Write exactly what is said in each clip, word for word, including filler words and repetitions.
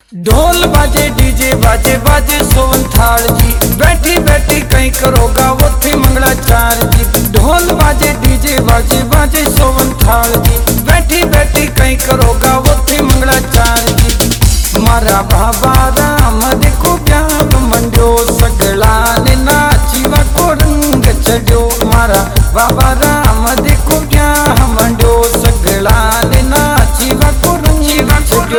ढोल बाजे डीजे बाजे बाजे सोवन थाल जी, बैठी बैठी कहीं करोगा वो थी मंगलाचार जी। ढोल बाजे डीजे बाजे बाजे सोवन थाल जी, बैठी बैठी कहीं करोगा वो थी मंगलाचार जी। मारा बाबा राम देखो ब्याह मंड्यो, सगला ने नाचीवा को रंग चढ़ो। मारा बाबा राम देखो ब्याह मंड्यो, सगला ने नाचीवा को रंग चढ़ो।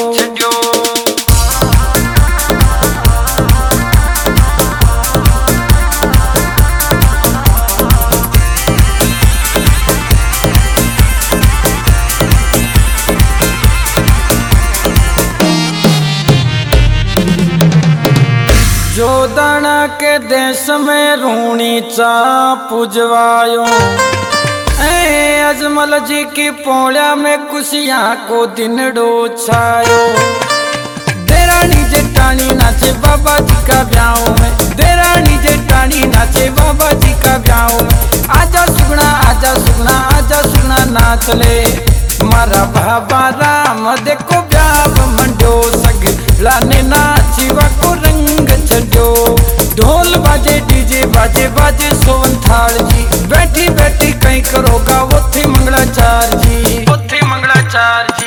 जोदाना के देश में रूणी चा पुजवायो, ए अजमल जी की पोड़ा में कुशिया को दिन डो छायो। देरानी जेठानी नाचे बाबा जी का ब्याह में, देरानी जेठानी नाचे बाबा जी का ब्याह में। आजा सुगना आजा सुगना आजा सुगना नाच ले। मारा बाबा राम देखो ब्याह मंडो, सगला ने नाचीवा को रंग चढ़ो। ढोल बाजे डीजे बाजे बाजे सोवन थाल जी, बैठी बैठी कहीं करोगा वो थी मंगलाचार जी, वो थी मंगलाचार जी।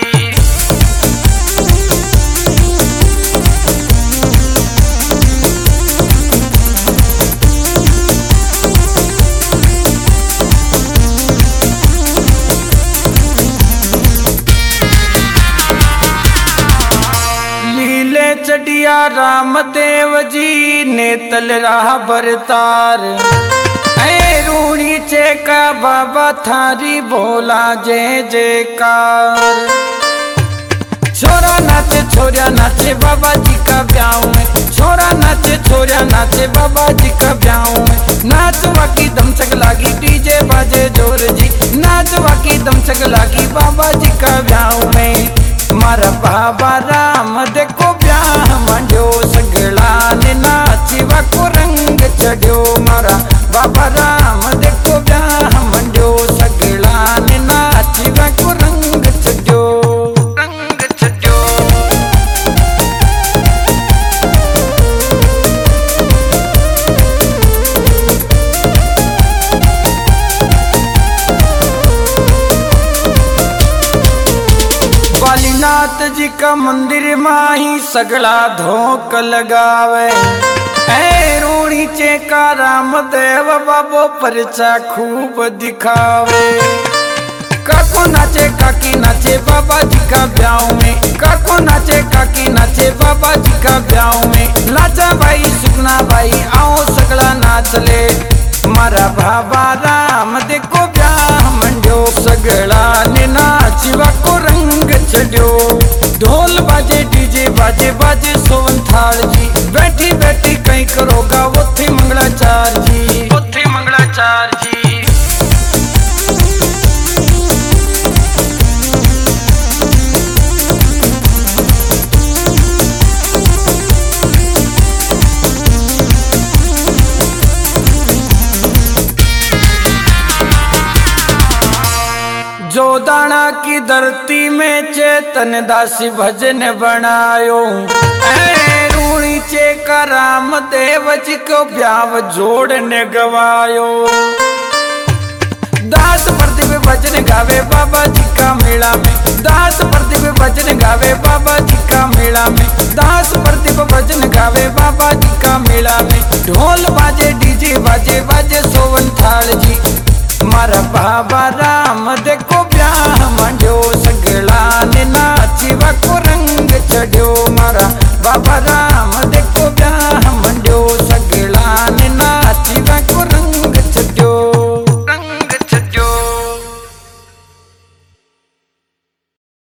चढ़िया रामदेव जी ने तल रहा बरतार, ऐ रूणी चेका बाबा थारी बोला जय जयकार। छोरा नाचे छोरिया नाचे बाबा जी का ब्याह में, छोरा नाचे छोरिया नाचे बाबा जी का ब्याह में। नाचवा की दमचक लागी डीजे बाजे जोर जी, नाचवा की दमचक लागी बाबा जी का ब्याह में। मारा बाबा राम देखो ब्याह मंड्यो, सगला ने नाचीवा को रंग चढ़ो। मारा बाबा राम देखो ब्याह मंड्यो, सगला ने नाचीवा को रंग चढ़ो, रंग चढ़ो। बालीनाथ जी का मंदिर माही सगला धोक लगावे, ऐ रूणी चेका रामदेव बाबो परचा खूब दिखावे। काको नाचे काकी नाचे बाबा जी का ब्याह में, काको नाचे काकी नाचे बाबा जी का ब्याह में। लाचा भाई सुगना भाई आओ सगला नाच ले। मारा बाबा राम देखो ब्याह मंड्यो, सगला ने नाचीवा को रंग चढ़ो। ढोल बाजे डीजे बाजे बाजे सोवन थाल जी, बैठी बैठी कहीं करोगा वो थी मंगलाचार जी, वो थी मंगलाचार जी। जोदाना की धरती में चेतन दासी भजन बनायो, ऐ रूणी चेका रामदेव जी को ब्याह जोड़ने गवायो। दास प्रदीप भजन गावे बाबा जी का मेला में, दास प्रदीप भजन गावे बाबा जी का मेला में। दास प्रदीप भजन गावे बाबा जी का मेला में। ढोल बाजे डीजे बाजे बाजे सोवन थाल जी, मारा बाबा राम